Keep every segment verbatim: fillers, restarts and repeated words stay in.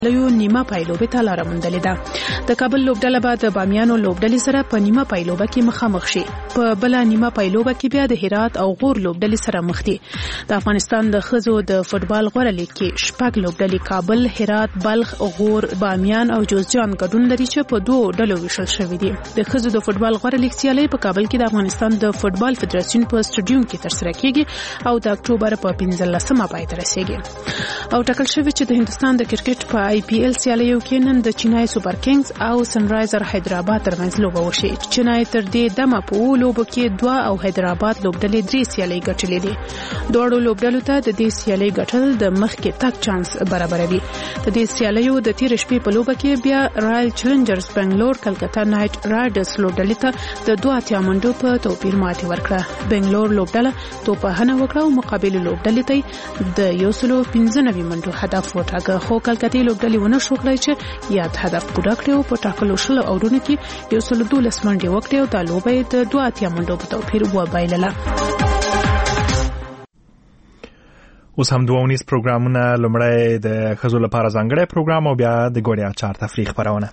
لویو نیمه پایلوبې ته لاره موندلې ده. د کابل لوبډله به د بامیانو لوبډلې سره په نیمه پایلوبه کې مخامخ شي. په بل نیمه پایلوبه کې بیا د هرات او غور لوبډلې سره مخ دي. د افغانستان د ښځو د فوتبال غوړه لیګ کې شپږ لوبډلې کابل، هرات، بلخ، غور، بامیان او جوزجان ګډون لري چې په دوه ډلو ویشل شوي دي. د ښځو د فوتبال غوړه لیګ سیالي په کابل کې د افغانستان د فوتبال فدراسیون په سټډیوم کې ترسره کیږي او د اکتوبر په پنځلسمه پای ته رسیږي. او ټاکل شوی چې د هندستان د کرکټ په آی پی ایل سیالیو کې نن د چینای سوپر کینګز او سنرایزر حیدرآباد ترمنځ لوبه وشي. چینای تر دې دمه په لوبو کې دوه او حیدرآباد لوبډلې درې سیالۍ ګټلې دي. دواړو لوبډلو ته د دې سیالۍ ګټل د مخکې تګ چانس برابروي. د دې سیالیو د تیر شپې په لوبه کې بیا رایل چیلنجرز بنگلور کلکتا نایټ رایډرز لوبډلې ته د دوه اتیا منډو په توپیر ماتې ورکړه. بنگلور لوبډله توپهنه وکړه او مقابل لوبډلې ته د یو سل پنځه نوي منډو هدف وټاکه، خو کلکتې لوبډلې ونه شو کړای چې یاد هدف پوره کړي او په ټاکلو شلو اورونو کې یو سل دولس منډې وکړي او د لوبې د دوه اتیا منډو په توپیر وبایلله. اوس هم دوه ونیز پروګرامونه، لومړی د ښځو لپاره ځانګړی پروګرام او بیا د ګوړیا چار تفریح خپرونه.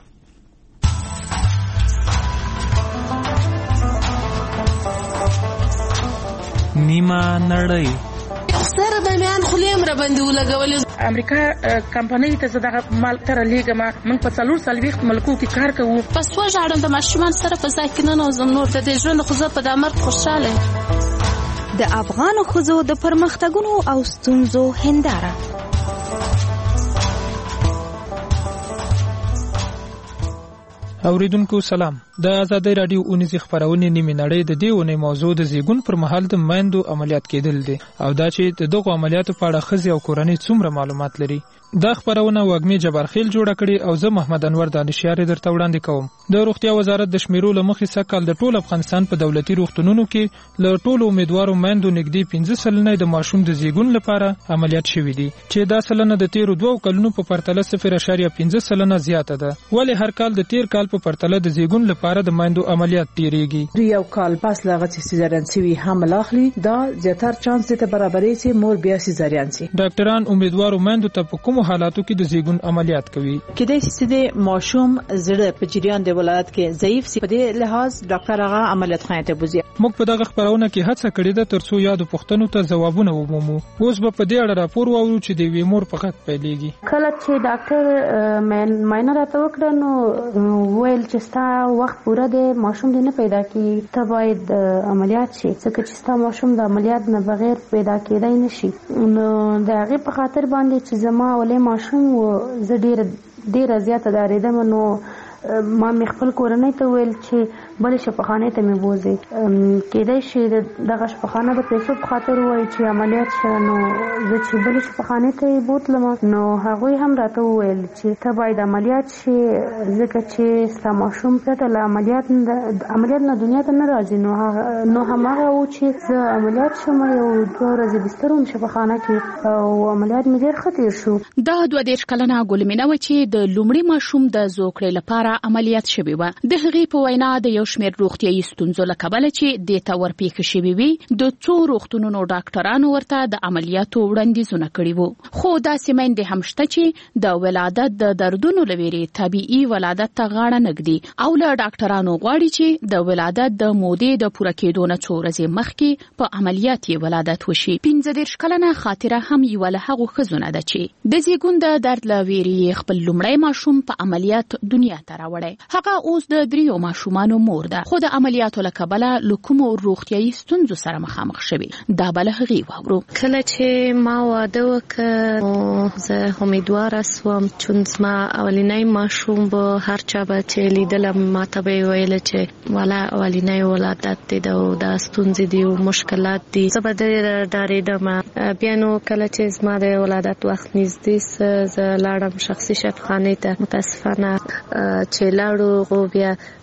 نیمه نړۍ سره د میان خلیم را باندې ولګولې. امریکا کمپنۍ ته زداغه مال تر لیګما من په څلور سلويخت ملکو کې کار کوو. پس و ژړم د ماشومان سره په ځای کې نه نوزم نور د دې ژوند خو زه په د مرګ خوشاله. د افغان ښځو د پرمختګونو او ستونزو هنداره. اوریدونکو سلام. د آزادۍ رادیو اونیزي خبرونه نیمه نړۍ د دې ونې موضوع د زیګون پر مهال د میندو عملیات کېدل دي او دا چې د دغه عملیاتو په اړه ښځې او کورنۍ څومره معلومات لري. دا خبرونه وګمې جبارخیل جوړه کړي او زه محمد انور دانشیار درته وړاندې کوم. د روغتیا وزارت د شمیرو لمخې سکهال د ټول افغانستان په دولتي روغتونونو کې له ټولو امیدوارو میندو نږدې پنځه سلنه د ماشوم د زیګون لپاره عملیات شوي دي چې دا سلنه د تیرو دوه کلونو په پرتله صفر اعشاریه پنځه سلنه زیاته ده. ولې هر کال د تیر کال په پرتله د زیګون لپاره د میندو عملیات ډیریږي؟ یو کال پس لاغه چې سیزارین سوي حمل اخلي دا زیاتر چانس ته برابرې سي مور بیا سیزارین سي. ډاکټران امیدوارو میندو ته په کومو حالاتو کې د زیګون عملیات کوي؟ کله چې د ماشوم زړه په جریان د ولادت کې ضعیف سي په دې لحاظ ډاکټر هغه عملیات خانه ته بوزي. موږ په دغه خبرونه کې هڅه کړې ده ترڅو یادو پوښتنو ته ځوابونه ومومو. اوس به په دې اړه راپور واورو چې د وی مور په غږ پیلېږي. کله چې ډاکټر مین ماینه راته وکړه نو ویل چې ستا وخت پوره دی، ماشوم دې نه پیدا کیږي، ته باید عملیات شي ځکه چې ستا ماشوم د عملیات نه بغیر پیدا کېدای نشي. نو د هغې په خاطر باندې چې زما ولې ماشوم زه ډېره ډېره زیاته ډارېدم نو ما مې خپل کورنۍ ته ویل چې بلې شفاخانې ته مې بوځئ، کېدای شي دغه شفاخانه د پیسو په خاطر ووایي چې عملیات شه. نو زه چې بلې شفاخانې ته یې بوتلم نو هغوی هم راته وویل چې ته باید عملیات شي ځکه چې ستا ماشوم پرته له عملیات عملیات نه دنیا ته نه راځي. نو نو هماغه و چې زه عملیات شم یو دوه ورځې بستر وم شفاخانه کې او عملیات مې ډېر ښه تېر شو. دا دوه دېرش کلنه ګلمینه وه چې د لومړي ماشوم د زوکړې لپاره عملیات شوی و. د هغې په وینا د یو شمېر روغتیایي ستونزو له کبله چې دې ته ورپېښې شوي وي د څو روغتونونو ډاکټرانو ورته د عملیاتو وړاندیزونه کړي وو. خو داسې میندې هم شته چې د ولادت د دردونو له ویرې طبیعي ولادت ته غاړه نه ږدي او له ډاکټرانو غواړي چې د ولادت د مودې د پوره کېدو نه څو ورځې مخکې په عملیات یې ولادت وشي. پنځه دېرش کلنه خاطره هم یوه له هغو ښځو نه ده چې د زیږون د درد له ویرې خپل لومړی ماشوم په عملیات دنیا ته راوړی. هغه اوس د دریو ماشومانو مور ده خو د عملیاتو له کبله له کومو روغتیایي ستونزو سره مخامخ شوې. دا به له هغې واورو. کله چې ما واده وکړ نو زه امیدواره سوم چون زما اولینی ماشوم به هر چا به چې لیدلم ماته به یې ویله چې والا اولینی ولادت دی او دا ستونزې دي او مشکلات دي. زه به ډېره ډارېدم. بیا نو کله چې زما د ولادت وخت نږدې سه زه لاړم شخصي شفاخانې ته. متاسفانه چې لاړو غو بیا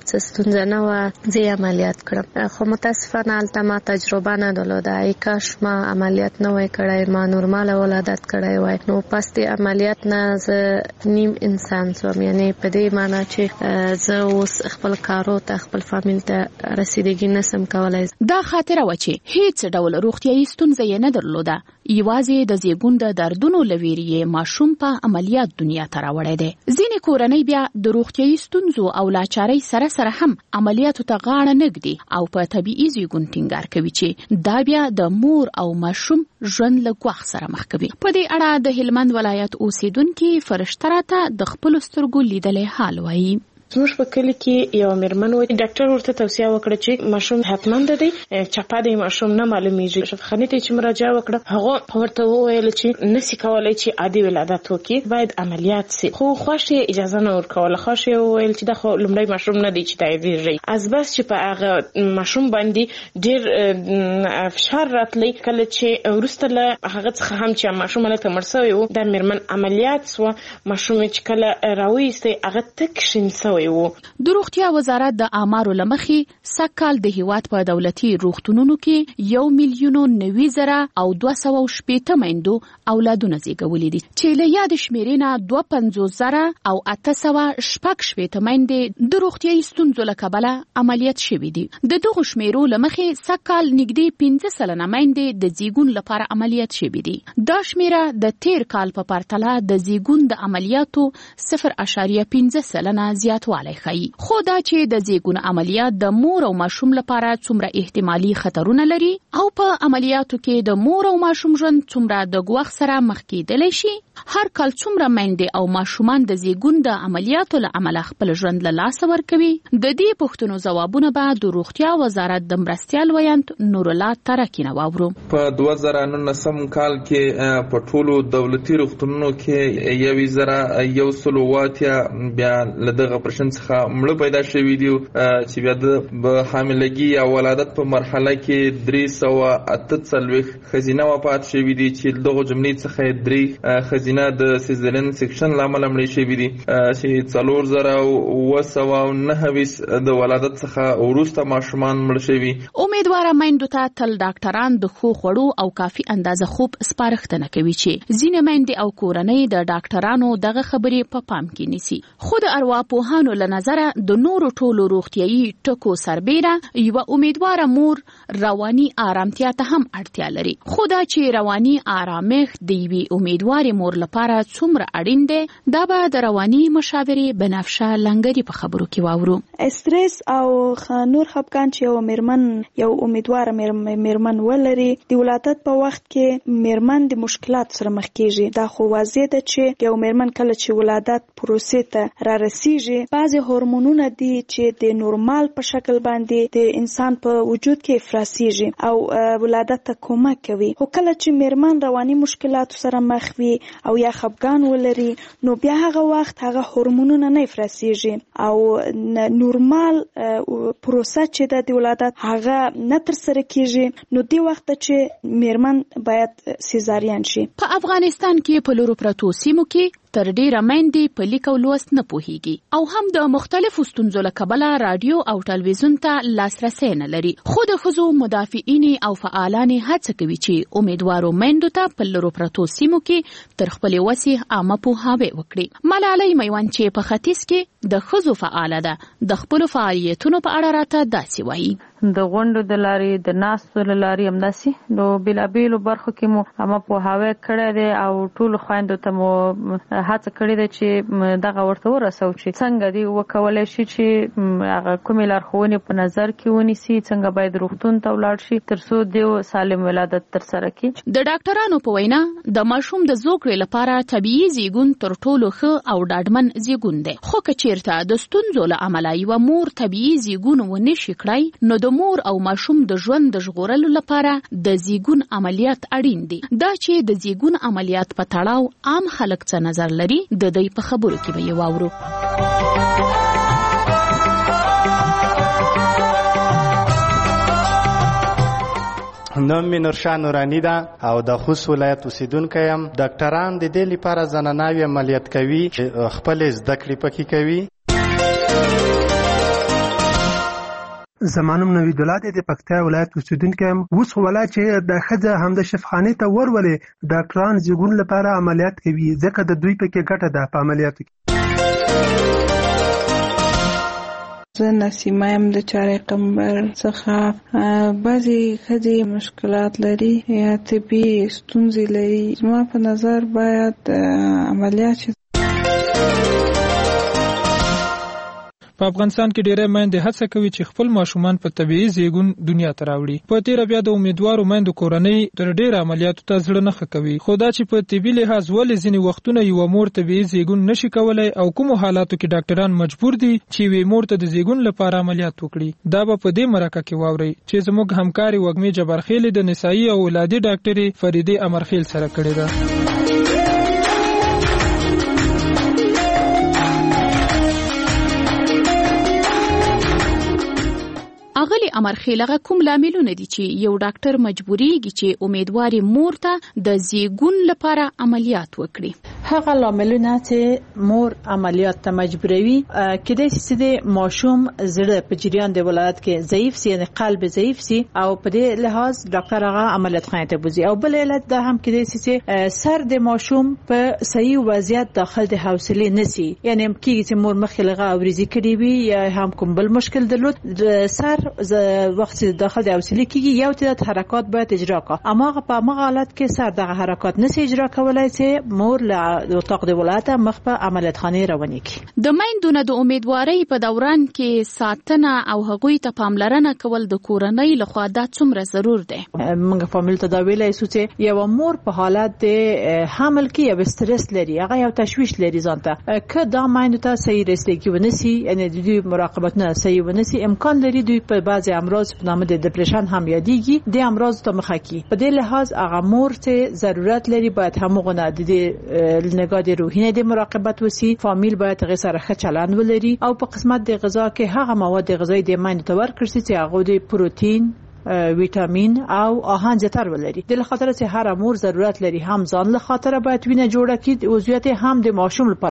څه ستونزه نه وه، زه عملیات کړم. خو متاسفانه هلته ما تجربه نه درلوده. ای کاش ما عملیات نه وای کړی، ما نورماله ولادت کړی وای. نو پس د عملیات نه زه نیم انسان شوم، یعنی په دې معنی چې زه اوس خپل کارو ته خپل فامیل ته رسیدګي نسم کولای. دا خاطره و چې هیڅ ډول روغتیايي ستونزه یې نه درلوده، یوازې د زیږون د دردونو لویری ماشوم په عملیات دنیا ته راوړی دی. ځینې کورنۍ بیا د روغتیايي ستونزو او لاچارۍ سره سره هم عملیاتو ته غاړه نږدي او په طبیعي زیږون ټینګار کوي چې دا بیا د مور او ماشوم ژوند له ګواښ سره مخ کوي. په دې اړه د هلمند ولایت اوسیدونکي فرشته راته د خپلو سترګو لیدلی حال وایي. زموږ په کلی کې یو میرمن و، ډاکټر ورته توصیه وکړه چې ماشوم حتماً دی چپه دی، ماشوم نه معلومیږي. شفاخانې ته چې مراجعه وکړه هغه ورته وویل چې نسی کولای چې عادي ولادت وکړي، باید عملیات سي. خو خوښ اجازه نه ورکوله. خوښ وویل چې دا خو لومړی ماشوم نه دی چې تاییدېږي. از بس چې په هغه ماشوم باندې ډېر فشار راتلی، کله چې وروسته له هغه څخه هم چې ماشوم هلته مړ سوی و، دا میرمن عملیات سوه. ماشوم چې کله راویستی هغه تک شین سوی. د روغتیا وزارت د آمارو لمخې سږکال د هیواد په دولتي روغتونونو کې یو میلیون نوي زره او دوه سوه شپېته میندو اولادونه زیږولي دي، چې له یاد شمیرې نه دوه پنځوس زره او اته سوه شپږ شپېته میندې د روغتیايي ستونزو له کبله عملیات شوي دي. د دغو شمیرو لمخې سږکال نږدې پنځه سلنه میندې د زیږون لپاره عملیات شوي دي. دا شمیره د تیر کال په پرتله د زیږون د عملیاتو صفر اشاریه پنځه سلنه زیات والی ښیي. خو دا چې د زیږون عملیات د مور او ماشوم لپاره څومره احتمالي خطرونه لري او په عملیاتو کې د مور او ماشوم ژوند څومره د ګواښ سره مخ کېدلی شي، هر کال څومره میندې او ماشومان د زیږون د عملیاتو له امله خپل ژوند له لاسه ورکوي، د دې پوښتنو ځوابونه به د روغتیا وزارت د مرستیال ویاند نورالله ترکي نه واورو. په دوه زره نولسم کال کې په ټولو دولتي روغتونونو کې یوې زره یو سل او اتیا بیا له دغه اپریشن څخه مړه پیدا شوي دي، چې بیا د حاملګي یا ولادت په مرحله کې درې سوه اته څلوېښت ښځینه وفات شوي دي، چې دغو جملې څخه درې ښځینه د سیزرین سیکشن له امله مړې شوي دي، چې څلور زره اوه سوه او نهه ویشت د ولادت څخه وروسته ماشومان مړه شوي. امیدواره میندو ته تل ډاکټران د ښو خوړو او کافي اندازه خوب سپارښتنه کوي چې ځینې میندې او کورنۍ د ډاکټرانو دغه خبرې په پام کې نیسي. خو د ارواپوهانو له نظره د نورو ټولو روغتیايي ټکو سربیره یوه امیدواره مور رواني آرامتیا ته هم اړتیا لري. خو دا چې رواني آرامښت د یوې امیدوارې مور لپاره څومره اړین دی، دا به د رواني مشاورې بنفشه لنګري په خبرو کې واورو. استرس او نور خپګان چې یو میرمن یو امیدواره میرمن ولري، د ولادت په وخت کې میرمن د مشکلات سره مخ کیږي. دا خو واضح ده چې یو میرمن کله چې ولادت پروسې ته را رسیږي، بعضی هورمونونه دي چې د نورمال په شکل باندې د انسان په وجود کې افرازیږي او ولادت ته کمک کوي. خو کله چې میرمن رواني مشکلات سره مخ وي او یا خپګان ولري، نو بیا هغه وخت هغه هورمونونه نه افرازیږي او نورمال پروسه چې د ولادت هغه نه تر سره کیږي، نو دی وخت چې میرمن باید سیزارین شي. په افغانستان کې په لورو پرتو سیمو کې تر ډیره میندې په لیک او لوست نه پوهیږي او هم د مختلفو ستونزو له کبله رادیو او ټلویزیون ته لاسرسی نه لري. خو د ښځو مدافعین او فعالانې هڅه کوي چې امیدوارو میندو ته په لورو پرتو سیمو کې تر خپلې وسې عامه پوهاوی وکړي. ملالۍ میوند چې په ختیځ کې د ښځو فعاله ده، د خپلو فعالیتونو په اړه راته داسې وایي. د غونډو د لارې د ناستو له لارې همداسې نو بېلابېلو برخو کې مو عامه پوهاوی کړی دی او ټولو خویندو ته مو هڅه کړې ده چې دغه ورته ورسو چې څنګه دی وکولی شي چې هغه کومې لارښوونې په نظر کې ونیسي، څنګه باید روغتون ته ولاړ شي تر څو دیو سالم ولادت ترسره کړي. د ډاکټرانو په وینا د ماشوم د زوکړې لپاره طبیعي زیږون تر ټولو ښه او ډاډمن زیږون دی. خو که چیرته د ستونزو له امله یوه مور طبیعي زیږون ونه شي کړی، نو د مور او ماشوم د ژوند د ژغورلو لپاره د زیږون عملیات اړین دي. دا چې د زیږون عملیات په تړاو عام خلک څه نظر لري، د دوی په خبرو کې به یې واورو. نوم مې نورشاه نوراني ده او د خوست ولایت اوسیدونکی یم. ډاکټران د دې لپاره زناناوې عملیات کوي چې خپلې زده کړې پکې کوي. زمانم نوید الله د پکتیا ولایت اوسیدونکی یم. اوس ولایت چې د ښځه هم د شفاخانې ته ورولې ډاکټران زیږون لپاره عملیات کوي ځکه د دوی پکې ګټه ده په عملیاتو کې. زه نسیمه یم د چارې قمبر څخه. بعضې ښځې مشکلات لري یا طبي ستونزې لري. زما په نظر باید عملیات شي. په افغانستان کې ډېری میندې هڅه کوي چې خپل ماشومان په طبیعي زیږون دنیا ته راوړي. په تیره بیا د امیدوارو میندو کورنۍ تر ډېره عملیاتو ته زړه نه ښه کوي. خو دا چې په طبي لحاظ ولې ځینې وختونه یوه مور طبیعي زیږون نشي کولی او کومو حالاتو کې ډاکټران مجبور دي چې یوې مور ته د زیږون لپاره عملیات وکړي، دا به په دې مرکه کې واورئ چې زموږ همکارې وږمې جبارخیلې د نسایي او ولادي ډاکټرې فریدې امرخیل سره کړې ده. اغلی امرخیل هغه کوم لاملونه دي چې یو ډاکټر مجبوریږي چې امیدواري مور ته د زیږون لپاره عملیات وکړي؟ هغه لاملونه چې مور عملیات ته مجبوروي کېدای شي چې د ماشوم زړه په جریان د ولادت کې ضعیف سي، یعنی قلب ضعیف سي او په دې لحاظ ډاکټر هغه عملیات خانه ته بوزي. او بل علت دا هم کېدای شي چې سر د ماشوم په صحیح وضعیت داخل د حوصله نسی، یعنی کېږي چې مور مخکې لغه اوریزي کړي وي یا هم کوم بل مشکل درلود، سر وخت داخل د حوصله کېږي یو تعداد حرکات باید اجرا کا، اما په هغه حالت کې سر دغه حرکات نسی اجرا کولای چې مور له د اتاق د ولادت مخ په عملیات خانه روانه کی. د میندو د امیدوارۍ په دوران کې ساتنه او هغوی ته پاملرنه کول د کورنۍ لخوا د څومره ضرور دی؟ موږ فامیل ته دا ویلای شو چې یو مور په حالت د حمل کې یو استرس لري، هغه یو تشویش لري ځانته، که دا میندو ته صحیح رسیدګي ونسی، یعنی د دوی مراقبت نه صحیح ونسی، امکان لري دوی په بعضی امراض په نامه د ډیپریشن هم یادېږي د امراض ته مخه کی. په دې لحاظ هغه مور ته ضرورت لري باید همغه د نگاه د روحینه د مراقبت وسی، فامیل باید غیر سره ښه چلند ولري او په قسمت د غذا کې هغه مواد غذایی د میندو ته ورکړي چې هغه د پروتین، ویټامین او آهن زیاتر ولري. د لخاطر چې هر مور ضرورت لري هم ځان له خاطر باید وینه جوړه کړي او زیات هم د ماشوم لپاره